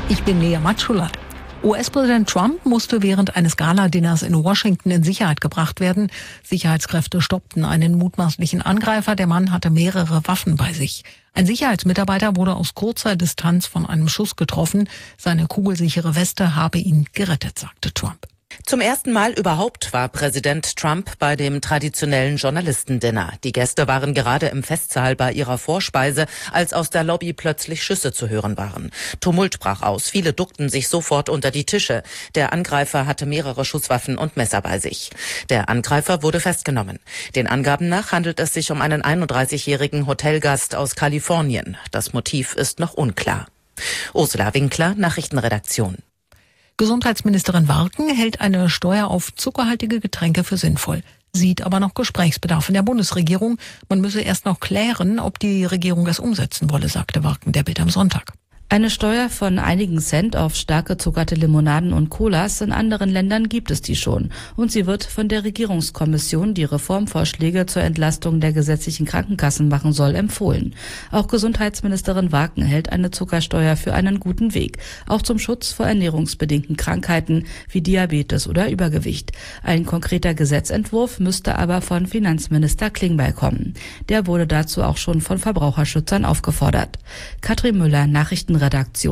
Ich bin Lea Matschullat. US-Präsident Trump musste während eines Gala-Dinners in Washington in Sicherheit gebracht werden. Sicherheitskräfte stoppten einen mutmaßlichen Angreifer. Der Mann hatte mehrere Waffen bei sich. Ein Sicherheitsmitarbeiter wurde aus kurzer Distanz von einem Schuss getroffen. Seine kugelsichere Weste habe ihn gerettet, sagte Trump. Zum ersten Mal überhaupt war Präsident Trump bei dem traditionellen Journalistendinner. Die Gäste waren gerade im Festsaal bei ihrer Vorspeise, als aus der Lobby plötzlich Schüsse zu hören waren. Tumult brach aus, viele duckten sich sofort unter die Tische. Der Angreifer hatte mehrere Schusswaffen und Messer bei sich. Der Angreifer wurde festgenommen. Den Angaben nach handelt es sich um einen 31-jährigen Hotelgast aus Kalifornien. Das Motiv ist noch unklar. Ursula Winkler, Nachrichtenredaktion. Gesundheitsministerin Warken hält eine Steuer auf zuckerhaltige Getränke für sinnvoll, sieht aber noch Gesprächsbedarf in der Bundesregierung. Man müsse erst noch klären, ob die Regierung es umsetzen wolle, sagte Warken der Bild am Sonntag. Eine Steuer von einigen Cent auf stark gezuckerte Limonaden und Colas, in anderen Ländern gibt es die schon. Und sie wird von der Regierungskommission, die Reformvorschläge zur Entlastung der gesetzlichen Krankenkassen machen soll, empfohlen. Auch Gesundheitsministerin Warken hält eine Zuckersteuer für einen guten Weg, auch zum Schutz vor ernährungsbedingten Krankheiten wie Diabetes oder Übergewicht. Ein konkreter Gesetzentwurf müsste aber von Finanzminister Klingbeil kommen. Der wurde dazu auch schon von Verbraucherschützern aufgefordert. Katrin Müller, Nachrichtenredaktion.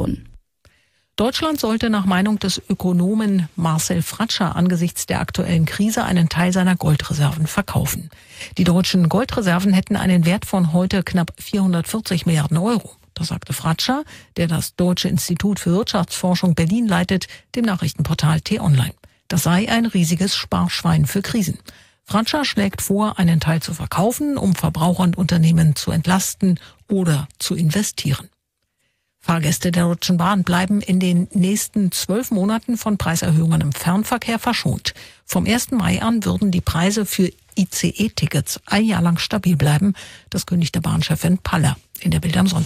Deutschland sollte nach Meinung des Ökonomen Marcel Fratscher angesichts der aktuellen Krise einen Teil seiner Goldreserven verkaufen. Die deutschen Goldreserven hätten einen Wert von heute knapp 440 Milliarden Euro. Das sagte Fratscher, der das Deutsche Institut für Wirtschaftsforschung Berlin leitet, dem Nachrichtenportal T-Online. Das sei ein riesiges Sparschwein für Krisen. Fratscher schlägt vor, einen Teil zu verkaufen, um Verbraucher und Unternehmen zu entlasten oder zu investieren. Fahrgäste der Deutschen Bahn bleiben in den nächsten 12 Monaten von Preiserhöhungen im Fernverkehr verschont. Vom 1. Mai an würden die Preise für ICE-Tickets ein Jahr lang stabil bleiben. Das kündigte Bahnchefin Paller in der Bild am Sonntag.